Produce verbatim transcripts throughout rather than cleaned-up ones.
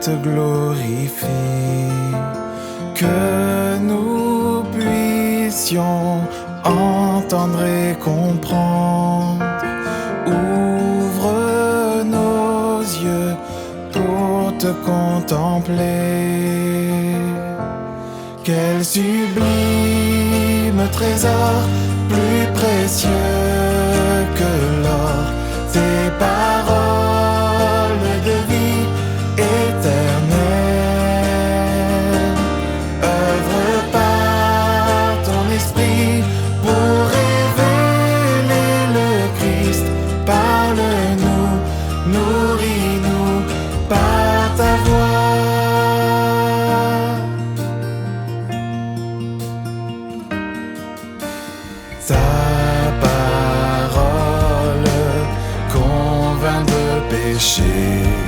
te glorifie, que nous puissions entendre et comprendre. Ouvre nos yeux pour te contempler. Quel sublime trésor, plus précieux que l'or, tes paroles de vie éternelle. Œuvre par ton esprit pour révéler le Christ. Parle-nous, nourris-nous par ta voix. Ta parole convainc de péché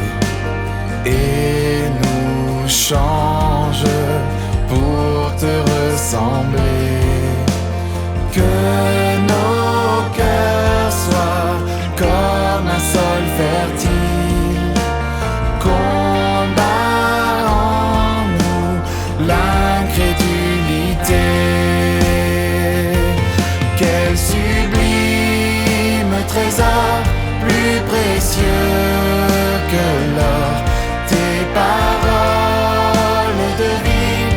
et nous change pour te ressembler. Que nos cœurs soient comme un sol fertile, combat en nous l'incrédulité. Quel sublime trésor, plus précieux que l'or, tes paroles de vie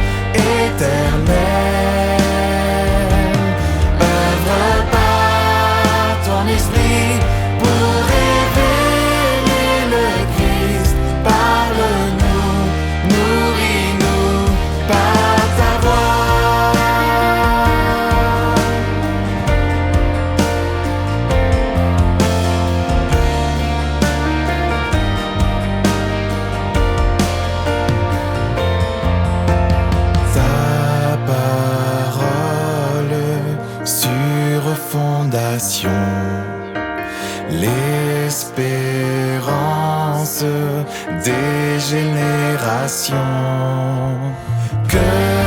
éternelle. Œuvre par ton esprit pour révéler le Christ. Parle-nous, nourris-nous par ta voix. Sur fondation, l'espérance des générations. Que